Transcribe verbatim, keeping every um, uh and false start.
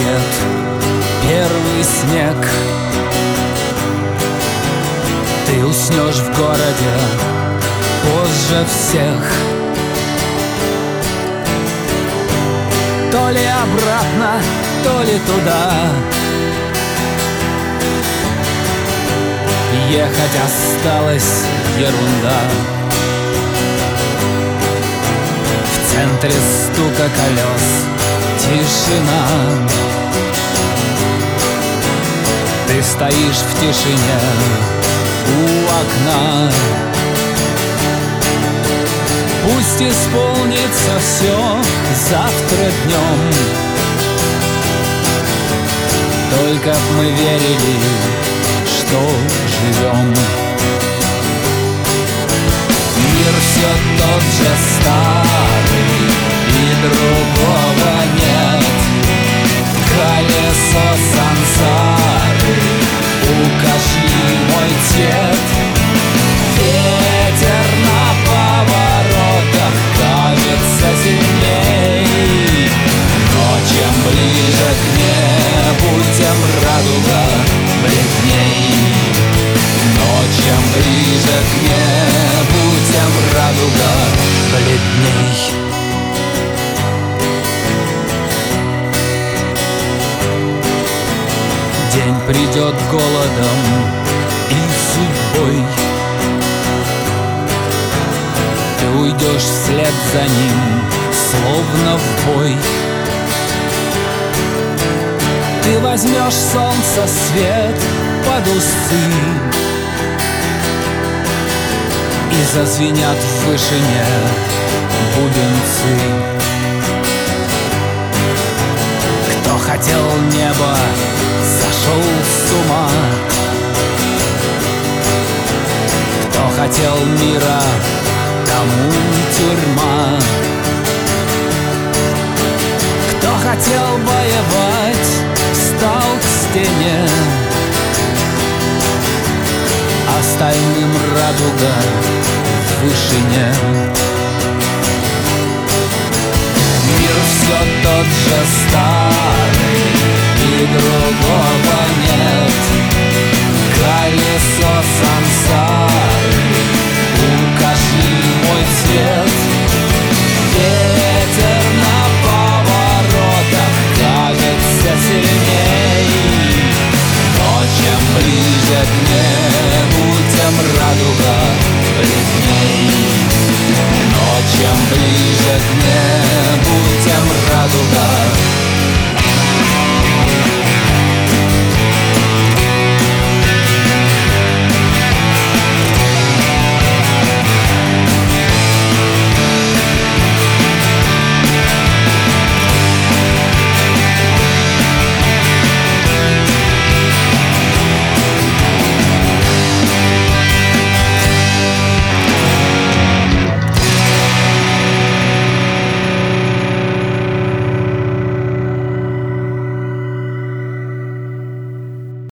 тает первый снег. Ты уснешь в городе позже всех. То ли обратно, то ли туда ехать осталась ерунда. В центре стука колес тишина. Ты стоишь в тишине у окна. Пусть исполнится все завтра днем. Только б мы верили, что живем. Мир все тот же старый, и другого нет. Колесо сансары, укажи мой дед. Ветер на поворотах кажется сильней, но чем ближе к небу, тем радуга бледней. Но чем ближе к небу, тем радуга бледней. День придет голодом и судьбой. Ты уйдешь вслед за ним, словно в бой. Ты возьмешь солнце свет под усы, и зазвенят в вышине бубенцы. Кто хотел неба, сошел с ума. Кто хотел мира, тому тюрьма. Кто хотел воевать, встал к стене. Остальным радуга в вышине. Мир все тот же старый,